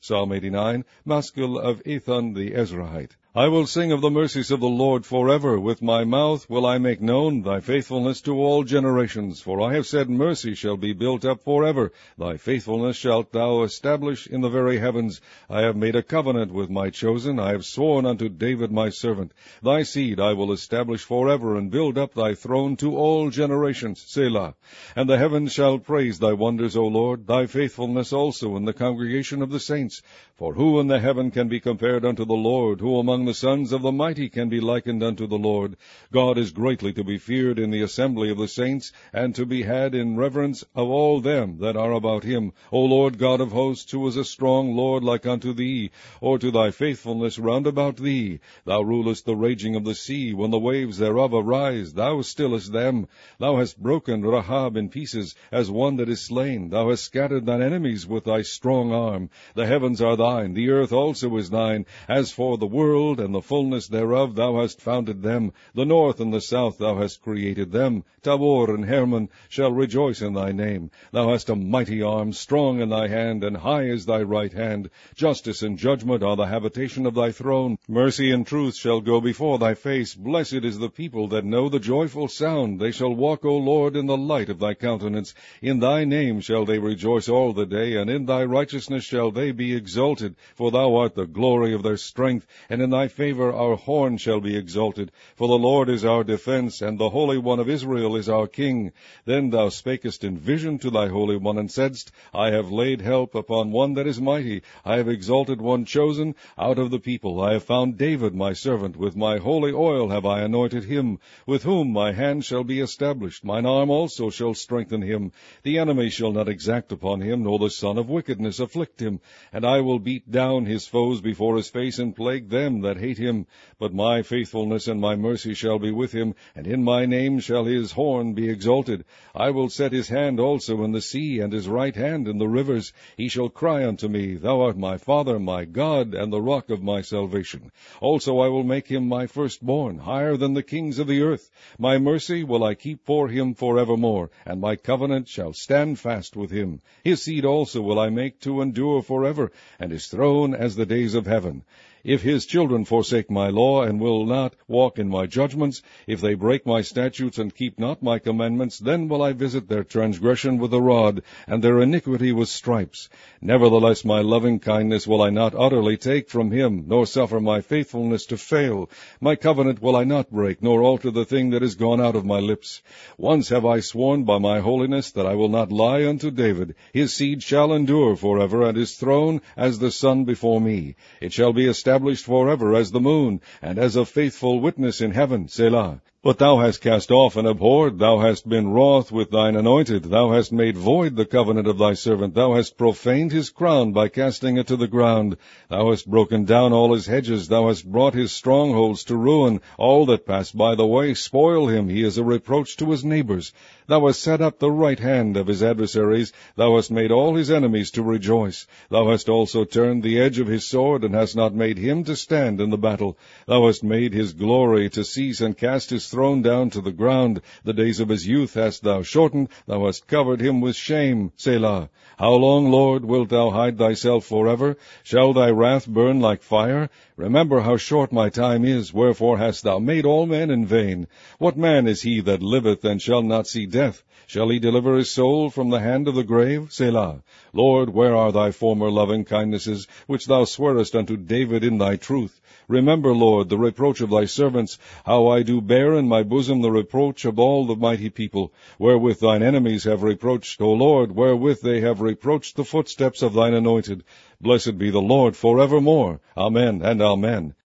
Psalm 89, Maskil of Ethan the Ezrahite. I will sing of the mercies of the Lord forever. With my mouth will I make known thy faithfulness to all generations. For I have said, mercy shall be built up forever. Thy faithfulness shalt thou establish in the very heavens. I have made a covenant with my chosen. I have sworn unto David my servant. Thy seed I will establish forever, and build up thy throne to all generations. Selah. And the heavens shall praise thy wonders, O Lord, thy faithfulness also in the congregation of the saints. For who in the heaven can be compared unto the Lord? Who among the sons of the mighty can be likened unto the Lord? God is greatly to be feared in the assembly of the saints, and to be had in reverence of all them that are about him. O Lord God of hosts, who is a strong Lord like unto thee, or to thy faithfulness round about thee? Thou rulest the raging of the sea, when the waves thereof arise, thou stillest them. Thou hast broken Rahab in pieces, as one that is slain. Thou hast scattered thine enemies with thy strong arm. The heavens are thine, the earth also is thine. As for the world and the fullness thereof, thou hast founded them. The north and the south thou hast created them. Tabor and Hermon shall rejoice in thy name. Thou hast a mighty arm, strong in thy hand, and high is thy right hand. Justice and judgment are the habitation of thy throne. Mercy and truth shall go before thy face. Blessed is the people that know the joyful sound. They shall walk, O Lord, in the light of thy countenance. In thy name shall they rejoice all the day, and in thy righteousness shall they be exalted. For thou art the glory of their strength, and in thy favor our horn shall be exalted. For the Lord is our defense, and the Holy One of Israel is our King. Then thou spakest in vision to thy Holy One, and saidst, I have laid help upon one that is mighty. I have exalted one chosen out of the people. I have found David my servant. With my holy oil have I anointed him, with whom my hand shall be established. Mine arm also shall strengthen him. The enemy shall not exact upon him, nor the son of wickedness afflict him. And I will beat down his foes before his face, and plague them that hate him. But my faithfulness and my mercy shall be with him, and in my name shall his horn be exalted. I will set his hand also in the sea, and his right hand in the rivers. He shall cry unto me, Thou art my Father, my God, and the rock of my salvation. Also I will make him my firstborn, higher than the kings of the earth. My mercy will I keep for him forevermore, and my covenant shall stand fast with him. His seed also will I make to endure forever, and his throne as the days of heaven. If his children forsake my law, and will not walk in my judgments, if they break my statutes, and keep not my commandments, then will I visit their transgression with a rod, and their iniquity with stripes. Nevertheless my loving kindness will I not utterly take from him, nor suffer my faithfulness to fail. My covenant will I not break, nor alter the thing that is gone out of my lips. Once have I sworn by my holiness that I will not lie unto David. His seed shall endure forever, and his throne as the sun before me. It shall be established forever as the moon, and as a faithful witness in heaven. Selah. But thou hast cast off and abhorred, thou hast been wroth with thine anointed, thou hast made void the covenant of thy servant, thou hast profaned his crown by casting it to the ground. Thou hast broken down all his hedges, thou hast brought his strongholds to ruin. All that pass by the way spoil him, he is a reproach to his neighbors. Thou hast set up the right hand of his adversaries, thou hast made all his enemies to rejoice. Thou hast also turned the edge of his sword, and hast not made him to stand in the battle. Thou hast made his glory to cease, and cast his throne down to the ground. The days of his youth hast thou shortened, thou hast covered him with shame. Selah. How long, Lord, wilt thou hide thyself forever? Shall thy wrath burn like fire? Remember how short my time is, wherefore hast thou made all men in vain? What man is he that liveth and shall not see death? Shall he deliver his soul from the hand of the grave? Selah. Lord, where are thy former loving kindnesses, which thou swearest unto David in thy truth? Remember, Lord, the reproach of thy servants, how I do bear in my bosom the reproach of all the mighty people, wherewith thine enemies have reproached, O Lord, wherewith they have reproached the footsteps of thine anointed. Blessed be the Lord forevermore. Amen and Amen.